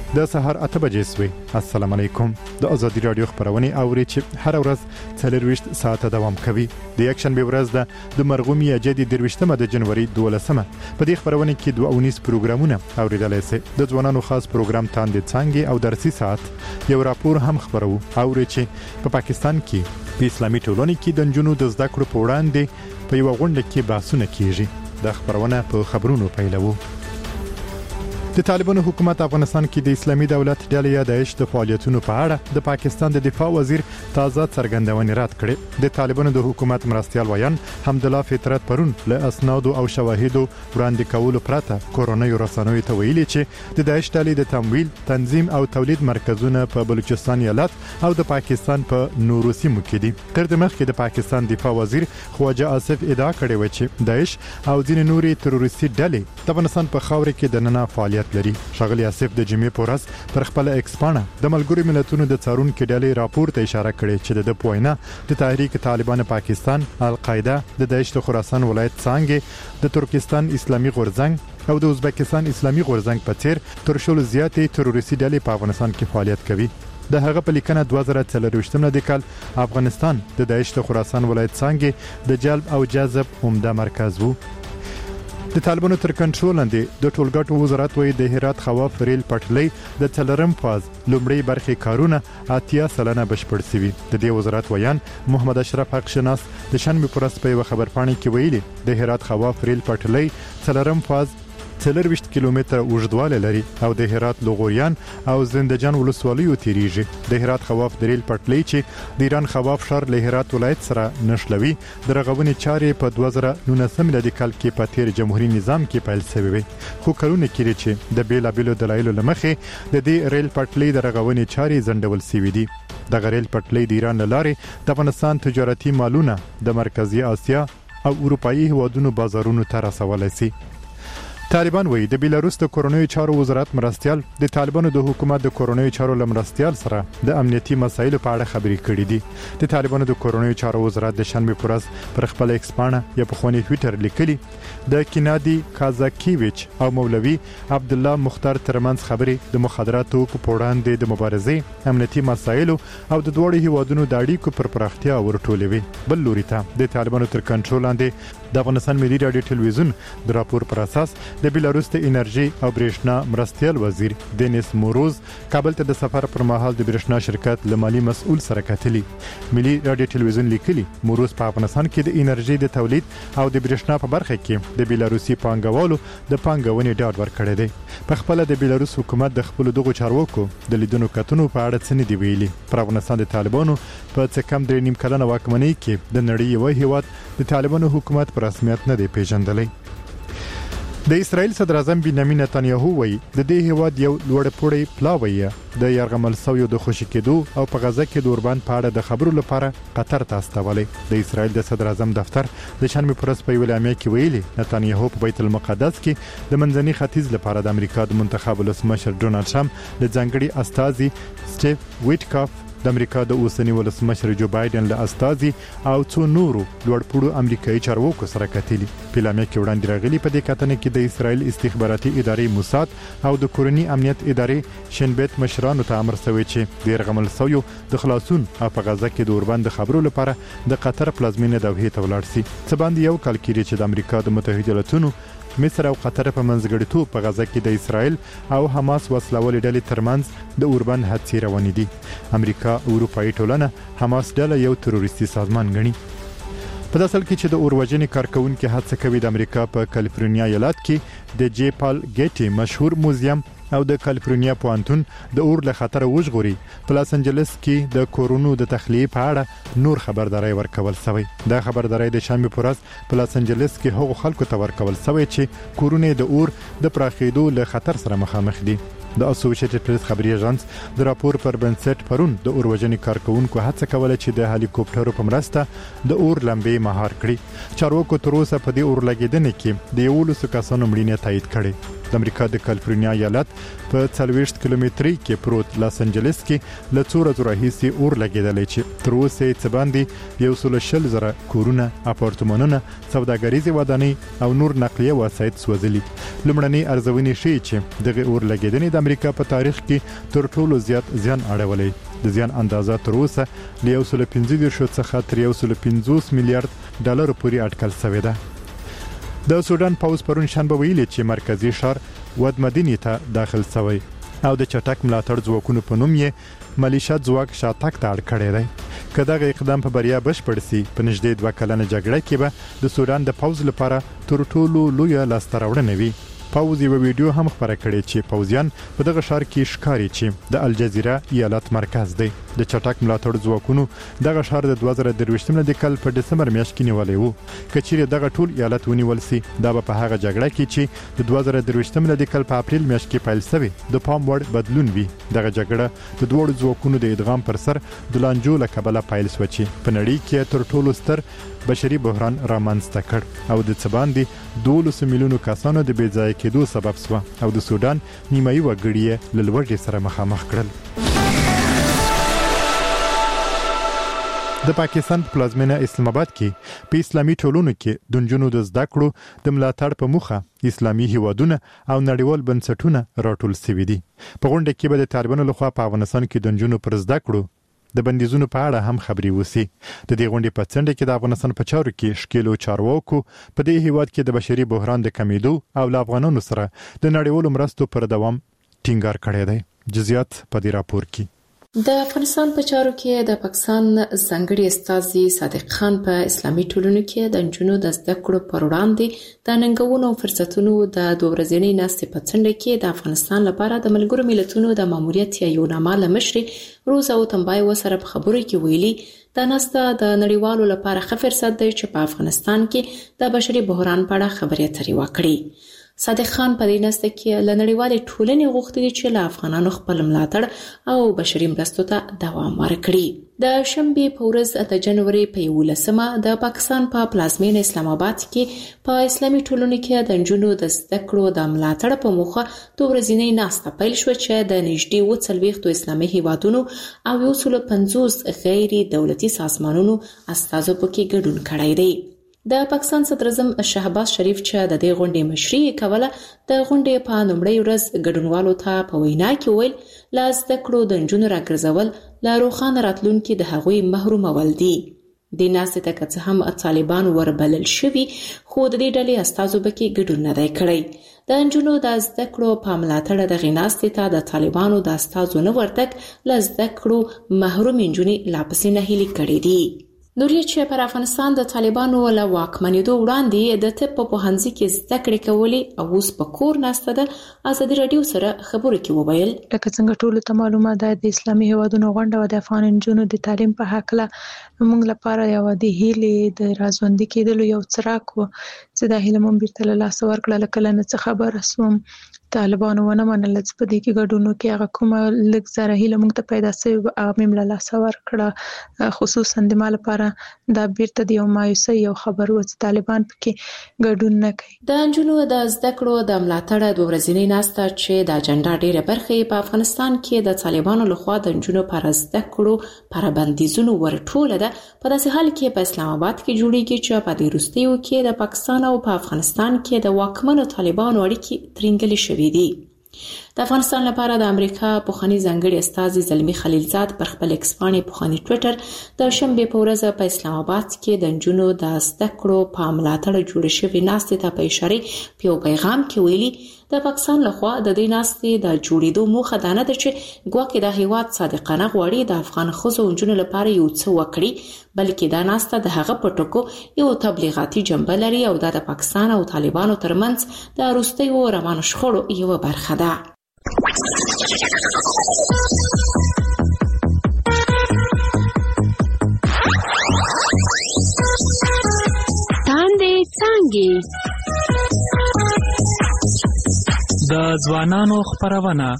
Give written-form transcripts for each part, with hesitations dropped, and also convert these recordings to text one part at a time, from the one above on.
د سهار 8 بجې سوي. السلام علیکم. د ازادي رادیو خبرونه اوري چې هر ورځ 24 ساعته دوام کوي. د یک شنبه ورځ د مرغومي جدي 23 د جنوري 12مه. په دې خبرونه کې 22 پروګرامونه اوریدلای شئ. د ځوانانو خاص پروګرام تاندې څنګه او درسي ساعت یو راپور هم خبرو اوري چې په پاکستان کې په اسلامي ټولنه کې د جنونو د زده کړو په وړاندې په یو غونډه کې بحثونه کیږي. د خبرونه په خبرونو پیلوو. د طالبانو حکومت افغانستان کې د اسلامي دولت ډلې یا داعش د فعالیتونو په اړه د پاکستان د دفاع وزیر تازه څرګندونې رد کړې. د طالبانو د حکومت مرستيال ویان حمدالله فطرت پرون له اسناد او شواهدو وړاندې کولو پرته کورونی رسنوي ته ویلي چې د داعش ډلې د تمویل، تنظیم او تولید مرکزونه په بلوچستان ایالت او د پاکستان په نورو سیمو کې دي. تر دې مخکې د پاکستان دفاع وزیر خواجه آصف ادعا کړې و چې داعش او ځینې نورې تروریستي ډلې د افغانستان په خاور کې د نننه فعالیت لري. شاغلی آصف د جمعې پورس پر خپل ایکس پاڼه د ملګرو ملتونو د څارون کې ډلې راپور ته اشاره کړې چې د پوینه د تحریک طالبان پاکستان، القاعده، د داعش د خراسان ولایت څنګه، د ترکستان اسلامي غورځنګ او د ازبکستان اسلامي غورځنګ په څیر تر شلو زیاتې تروریستي ډلې په افغانستان کې فعالیت کوي. د هغه په لیکنه 2023 د کال افغانستان د داعش د خراسان ولایت څنګه د جلب او جذب عمده مرکز وو. د طالبانو تر کنټرول لاندې د ټولګټو وزارت وایي د هرات خواف ریل پټلۍ د څلورم فاز لومړی برخې کارونه 80% بشپړ شوي. د دې وزارت ویان محمد اشرف حق شناس د شنبه پورس په خبرپاڼه کې ویلي د هرات خواف ریل پټلۍ څلورم فاز 40 کیلومتره اوږدوالی لري او د هرات لغوریان او زندجان ولسوالیو تیریږي. د هرات خواف د ریل پټلۍ چې د ایران خواف شهر له هرات ولایت سره نښلوي د رغونې چارې په 2019 میلادي کال کې په تیر جمهوریت نظام کې پیل شوې وي. خو کلونه کېږي چې د بیلابیلو دلایلو لمخې د دې ریل پټلۍ د رغونې چارې ځنډول شوې دي. د ریل پټلۍ د ایران لارې د افغانستان تجارتي مالونه د مرکزی اسیا او اروپאי هوادونو بازارونو ته رسولای شي. طالبان وایي د بیلاروس د کورونی چارو وزارت مرستيال د طالبانو د حکومت د کورونی چارو لمرستيال سره د امنیتي مسایلو په اړه خبرې کړې دي. د طالبانو د کورونی چارو وزارت د شنبه پورس پر خپل ایکس پاڼه یا په خونی ټوئیټر لیکلي د کینادي کازاکیویچ او مولوی عبد الله مختار ترمنځ خبرې د مخدراتو په وړاندې د مبارزې، امنیتي مسایلو او د دوړو هیوادونو د اړیکو پر پراختیا ورټولوي. بل لوري ته د طالبانو تر کنټرول لاندې د افغانستان ملي رادیو ټلویزیون د راپور پر اساس د بیلاروس د انرژي او برېښنا مرستيال وزیر دینیس موروز کابل ته د سفر پر مهال د برېښنا شرکت لمالي مسؤل سره کتلی. ملي رادیو ټلویزیون لیکلي موروز په افغانستان کې د انرژي د تولید او د برېښنا په برخه کې د بیلاروسي پانګوالو د پانګونې ډاډ ورکړی دی. په خپل د بیلاروس حکومت د خپل دغه چارواکو د لیدونو کتنو په اړه څه نه دی ویلي. پر افغانستان د طالبانو په څه کم د نیم کلنه واکمنۍ کې د نړۍ یو هیواد د طالبانو حکومت په رسمیت نه دی پیژندلی. د اسرائیل صدر اعظم بنیامین نتانیاهو وایي د دې هیواد یو لوړپوړی پلاوی د یرغمل سویو د خوشی کېدو او په غزه کې د اوربان په اړه د خبرو لپاره قطر ته استولی. د اسرائیل د صدر اعظم دفتر د شنبه پورس په اعلامیه کې ویلي نتانیاهو په بیت المقدس کې د منځني ختیځ لپاره د امریکا د منتخب ولسمشر ډونالد ټرمپ د ځانګړي استازي سټیو ویټکاف، د امریکا د اوسنی ولسمشر جو بایدن له استازي او څو نورو لوړپوړو امریکایي چارواکو سره کتلي. په اعلامیه کې وړاندې راغلي په دې کتنه کې د اسرائیل استخباراتي ادارې موساد او د کورنی امنیت ادارې شنبت مشرانو ته امر شوی چې د یرغمل سویو د خلاصون او په غزه کې د اوربند خبرو لپاره د قطر پلازمینه دوحې ته ولاړ شي. څه باندې یو کال کېږي چې د امریکا د متحده ایالاتونو، مصر او قطر په منځګړیتوب په غزه کې د اسرائیل او حماس وسلوالې ډلې ترمنځ د اوربند هڅې روانې دي. امریکا او اروپאי ټولنه حماس ډله یو تروریستي سازمان ګڼي. په داسل کې چې د اورواجنې کارکونکو هڅه کوي د امریکا په کالیفورنیا ایالت کې د جی پال ګیټي مشهور موزیم او د کالیفورنیا پوهنتون د اور له خطر وژغوري. په لاس انجلس کې د کورونو د تخلیه په اړه نور خبرداري ورکول شوی. دا خبرداري د شنبه پورس په لاس انجلس کې هغو خلکو ته ورکول شوی چې کورونه د اور د پراخېدو له خطر سره مخامخ دي. د اسوسییټډ پریس خبري اژانس د راپور پر بنسټ پرون د اورواجنې کارکونکو هڅه کوله چې د هلیکوپټرو په مرسته د اور لمبې مهار کړي. چارواکو تر اوسه په دې اور لګیدنې کې د 11 کسانو مړینه تایید کړې. د امریکا د کالیفورنیا ایالت په 40 کیلومتري کې پروت لاس انجلس کې له څو ورځې راهیسې اور لګېدلی چې تر اوسه یې څه باندې 140,000 کورونه، اپارتمانونه، سوداګریزې ودانۍ او نور نقلیه وسایط سوځلي. لومړنۍ ارزونې ښیي چې دغه اور لګېدنې د امریکا په تاریخ کې تر ټولو زیات زیان اړولی. د زیان اندازه تر اوسه له 115 څخه تر 150 میلیارډ ډالر پورې اټکل شوې ده. د سودان پوز پرون شنبه ویلي چې مرکزی ښار ودمدینې ته داخل شوی او د چټک ملاتړ ځواکونو په نوم یې ملیشیا ځواک شاتګ ته اړ کړی دی. که دغه اقدام په بریا بشپړ شي، په نږدې 2 کلنه جګړه کې به د سودان د پوز لپاره تر ټولو لویه لاسته راوړنه وي. پوز یو ویډیو هم خپاره کړی چې پوزیان په دغه ښار کې ښکاري چې د الجزیره ایالت مرکز دی. د چټک ملاتړ ځواکونو دغه ښار د 2023 د کال په دسمبر میاشت کې نیولې وو. کچېره دغه ټول ایالت ونیول سي، دا به په هغه جګړه کې چې د 2023 د کال په اپریل میاشت کې پیل شوی د پام وړ بدلون وي. دغه جګړه د دوه ځواکونو د ادغام پر سر د لانجو له کبله پیل شو چې په نړۍ کې تر ټولو ستر بشري بحران رامنځته کړ او د څه باندې 12 میلیونو کسانو د بې ځای کېدو سبب شو او د سودان نیمایي وګړي له لوږې سره مخامخ کړل. د پاکستان په پلازمینه اسلام آباد کې په اسلامي ټولنو کې د نجونو د زده کړو د ملاتړ په موخه اسلامي هیوادونه او نړیوال بنسټونه راټول شوي دي. په غونډه کې به د طالبانو لخوا په افغانستان کې د نجونو پر زده کړو د بندیزونو په اړه هم خبري وسی. د دې غونډې په څنډه کې د افغانستان په چارو کې شکیلو چارواکو په دې هیواد کې د بشري بحران د کمیدو او له افغانانو سره د نړیوالو مرستو پر دوام ټینګار کړی دی. جزئیات په دې راپور کې. د افغانستان په چارو کې د پاکستان ځانګړي استازي صادق خان په اسلامي ټولنو کې د نجونو د زده کړو پر وړاندې د ننګونو او فرصتونو د 2 ورځې ناستې په څنډه کې د افغانستان لپاره د ملګرو ملتونو د ماموریت یو نامه مشري روزا او تنبای وسره په خبرو کې ویلي دا ناسته د نړیوالو لپاره ښه فرصت دی چې په افغانستان کې د بشري بحران په اړه خبرې اترې وکړي. صادق خان په دې ناسته کې له نړیوالې ټولنې غوښتي چې له افغانانو خپل ملاتړ او بشري مرستو ته دوام ورکړي. د شنبې په ورځ د جنوري په 11مه د پاکستان په پلازمینه اسلام آباد کې په اسلامي ټولنو کې د نجونو د زده کړو د ملاتړ په موخه 2 ورځې ناسته پیل شو چې د نږدې 40 اسلامي هیوادونو او 150 غیر دولتي سازمانونو استازو پکې ګډون کړی دی. د پاکستان صدر اعظم شهباز شریف چې د دې غونډې مشري کوله د غونډې په لومړۍ ورځ ګډونوالو ته په وینا کې ویل لا زده کړو د نجونو راګرځول لا روښانه راتلونکي د هغوی محرومول دي. د ناسې ته که څه هم طالبان وربلل شوي خو د دې ډلې استازو پکې ګډون نه دی کړی. د نجونو د زده کړو په ملاتړ د غیناستې ته د طالبانو د استازو نه ورتګ له زده کړو محروم نجونې لا پسې نه هیلې کړې دي. نورې چې پر افغانستان د طالبانو له واکمنېدو وړاندې د طب په پوهنځي کې زده کړې کولې او اوس په کور ناسته ده ازادي راډیو سره خبرو کې وویل لکه څنګه ټولو ته معلومه ده د اسلامي هیوادونو غونډه او د افغان نجونو د تعلیم په هکله موږ لپاره یو د هیلې د رازوندي کېدلو یو څراک و چې دا هیله مونږ بیرته له لاسه ورکړه. لکه له څه خبر سوم طالبانو ونه منله چې په دې کې ګډون وکړي. هغه کومه لږ زره هیله موږ ته پیدا شوې هغه مې له لاسه ورکړه. خصوصا د ما لپاره دا بیرته د یو مایوسۍ یو خبر و چې طالبان پکې ګډون نه کوي. د نجونو د زده کړو د ملاتړ 2 ورځې ناسته چې د اجنډا ډیره برخه په افغانستان کې د طالبانو لخوا د نجونو پر زده کړو پر بندیزونو ورټوله ده په داسې حال کې په اسلام آباد کې جوړیږي چې په دې وروستیو کې د پاکستان او په افغانستان کې د واکمنو طالبانو اړیکې ترنګلې شوې دي. د افغانستان لپاره د امریکا پوخانی ځانګړي استازي زلمی خلیلزاد پر خپل ایکس باندې پوخانی ټوئیټر د شنبې په ورځ په اسلام آباد کې د نجونو د زده کړو په ملاتړ جوړ شوی ناستې ته په اشاره په پیغام کې ویلي د پاکستان لخوا د دې ناستې د جوړېدو موخه دا نه ده چې ګواکې د هیواد صادقانه غواړي د افغان ښځو او نجونو لپاره یو څه وکړي، بلکې دا ناسته د هغه په ټکو یو تبلیغاتي جنبه لري او د پاکستان او طالبانو ترمنځ د وروستیو روانو شخړو یوه برخه ده. تاندې څانګې د ځوانانو خپرونه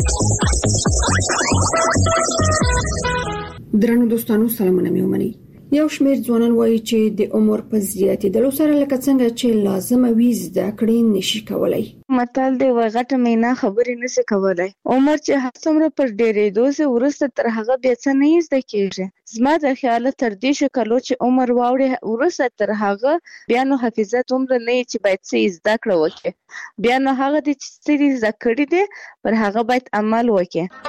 درنو دوستانو سلامونه مې ومنئ. یو شمېر ځوانان وایي چې د عمر په زیاتېدلو سره لکه څنګه چې لازمه وي زده کړې نشي کولای. متل دی وای غټه مینا خبرې نشي کولای. عمر چې هر څومره پر ډېرېدو سه ورسته تر هغه بیا څه نه زده کېږي. زما د خیال تر دې شکلو چې عمر واوړي ورسته تر هغه بیا نو حافظه عمر نه چې باید څه زده کړو وکړي. بیا نو هغه د چې زده کړی دی پر هغه باید عمل وکړي.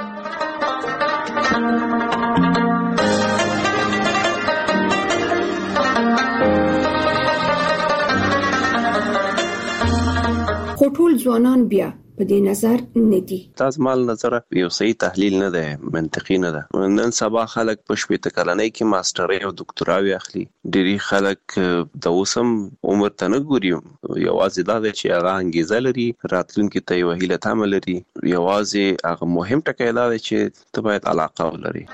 خو ټول ځوانان بیا په دې نظر نه دي. تاسو مال نظر یو صحیح تحلیل نه ده، منطقي نه ده. نن سبا خلک په شپږ کلنۍ کې ماسترۍ او دکتراوي اخلي. ډېری خلک د اوسم عمر ته نه ګوري، یوازې دا چې هغه انګیزه لري، راتلونکي ته یو هیله تمه لري. یوازې هغه مهم ټکی دا دی چې ته باید علاقه ولري.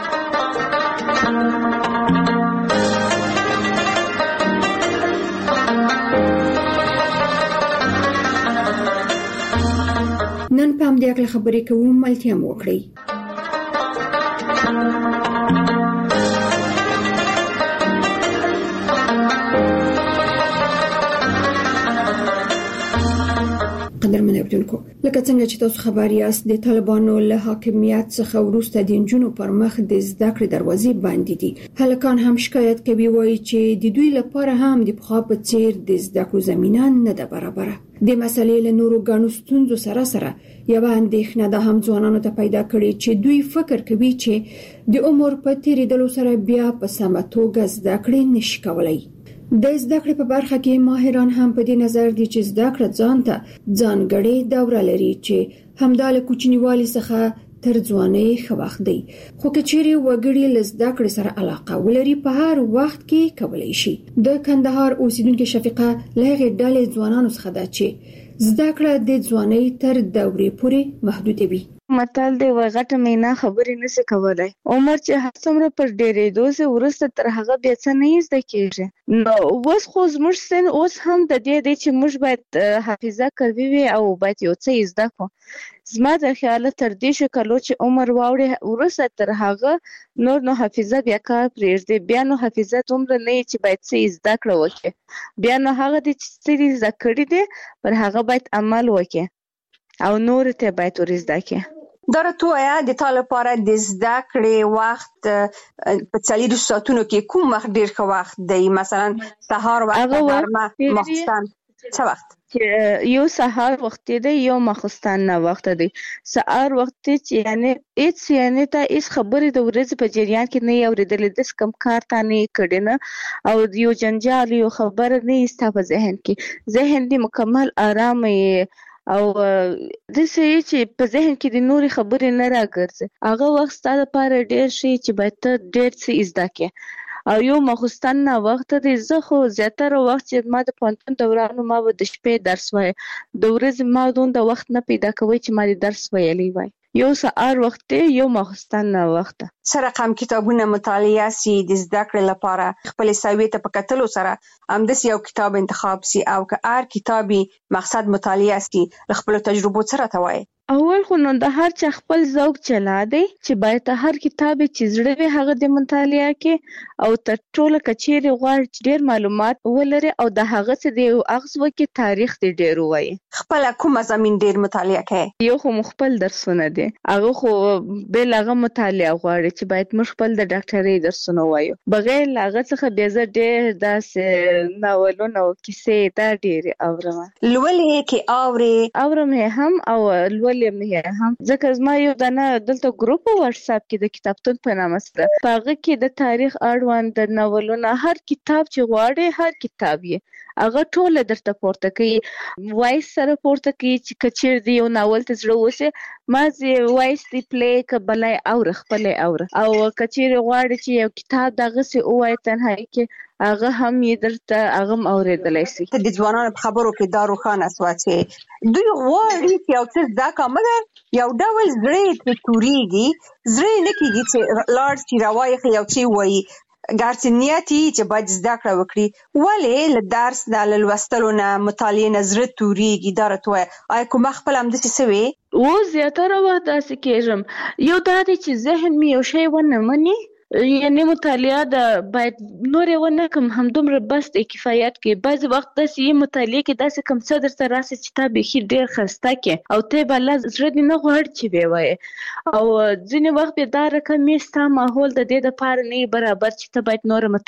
نن په همدې اړه خبرې کوو، ملتیا مو وکړئ. قدرمن اوریدونکو، لکه څنګه چې تاسو خبر یاست د طالبانو له حاکمیت څخه وروسته د نجونو پر مخ د زده کړې دروازې بندې دي. هلکان هم شکایت کوي، وایي چې د دوی لپاره هم د پخوا په څیر د زده کړو زمینه نه ده برابره. د مسلې له نورو ګڼو ستونزو سره یوه اندېښنه ده هم ځوانانو ته پیدا کړې چې دوی فکر کوي چې د عمر په تیریدلو سره بیا په سمه توګه زده کړې نشي کولای. د زده کړې په برخه کې ماهران هم په دې نظر دي چې زده کړه ځان ته ځانګړې دوره لري چې همدا له کوچنیوالي څخه تر ځوانۍ ښه وخت دی. خو که چیرې وګړي له زده کړې سره علاقه ولري په هر وخت کې کولی شي. د کندهار اوسیدونکې شفیقه له هغې ډلې ځوانانو څخه ده چې زده کړه د ځوانۍ تر دورې پورې محدوده وي. متل دی وای غټه مینا خبرې نشي کولای. عمر چې هر څومره پر ډېرېدو سه ورسته تر هغه بیا څه نه زده کېږي. نو اوس خو زموږ سن اوس هم د دې دی چې موږ باید حافظه قوي وي او باید یو څه زده کړو. زما د خیال تر دې شکلو چې عمر واوړي ورسته تر هغه نور نو حافظه بیا کار پرېږدي. بیا نو حافظه عمر نه چې باید څه زده کړو وکړي. بیا نو هغه د چې زده کړی دی پر هغه باید عمل وکړي او نور ته باید ور زده کړي. دا راته د تا لپاره د زده کړې وخت په 40 ساعتونو کې کوم وخت ډیر ښه وخت دی؟ مثلا سهار وخت، غرمه، ماخستن، څه وخت؟ یو سهار وخت دی، یو ماخستن نه وخت دی. سهار وخت چې یعنی ته هیڅ خبرې د ورځې په جریان کې نه اورېدلې، د کم کار ته نه کړې نه او یو جنجال یو خبر نه استا په ذهن کې، ذهن دې مکمل آرام او د څه چې په ذهن کې د نوري خبرې نه راګرځي. هغه وخت ستاسو لپاره ډیر شي چې باید ته ډیر څه زده کړې. او یو ماخستن نه وخت دی. زه خو زیاتره وخت چې ما د پوهنتون دورانو ما به د شپې درس وای، د ورځې ما دومره وخت نه پیدا کوي چې ما د درس ویلی وای. یو سهار وخت دی، یو ماخستن نه وخت. څه رقم کتابونه مطالعه سي د زده کړې لپاره؟ خپل ساوي ته په کتلو سره همداسې یو کتاب انتخاب سي او که هر کتابي مقصد مطالعه سي خپل تجربو سره ته وایي. اول خو نو د هر چا خپل ذوق چلا دی چې باید هر کتاب چې زړه وي هغه د مطالعه کې او تر ټولو کچېرې غواړي چې ډېر معلومات ولري او د هغه څه د اغز وکړي تاریخ دې ډېر ووایي. خپل کوم مضامین ډېر مطالعه کوي؟ یو خو خپل درسونه دي، هغه خو بل هغه مطالعه غواړي چې باید موږ خپل د ډاکټرۍ درسونه وایو. بغیر له هغه څخه بیا زه ډېر داسې ناولونه او کیسې دا ډېرې اورم. لولې کې اورم هم او لولې مې هم، ځکه زما یو دانه دلته ګروپ په واتساپ کې د کتابتون په نامه سره په هغه کې د تاریخ اړوند د ناولونه هر کتاب چې غواړي هر کتاب یې هغه ټول درته پورته کوي، وایس سره پورته کوي چې کچیر دی یو ناول ته زړه وسه ما زی وایس دی پلی کبلای اور خپل اور او کچیر غواړي چې یو کتاب دغه سي اوای تنهایی کې هغه هم یې درته هغه اوریدلای شي. د ځوانانو په خبرو کې دا روښانه شوه چې دوی غواړي چې یو څه زده کړي، مګر یو ډول زړه توريږي، زړه نه کېږي چې لاړ چې راوایي یو څه وایي، ګرځي نیتي چې باید زده کړه وکړي. ولې له درس نه له لوستلو نه مطالعې نه زړه توريږي؟ دا راته آیا کوم خپل هم داسې څه وي؟ و زیاتره وخت داسې کېږم. یو دا دی چې ذهن مې یو شی ونه مني یعنی مطالعه د باید نور یو نه کوم همدومره بس د کفایت کې بعض وخت داسې مطالعه کې داسې کوم صدر ته راسي چې تا به ډیر خسته کې او ته بل زړه دې نه غوړ چې وي وای او ځینې وخت به دا رقم ستا ماحول د دې د پاره نه برابر چې ته باید نور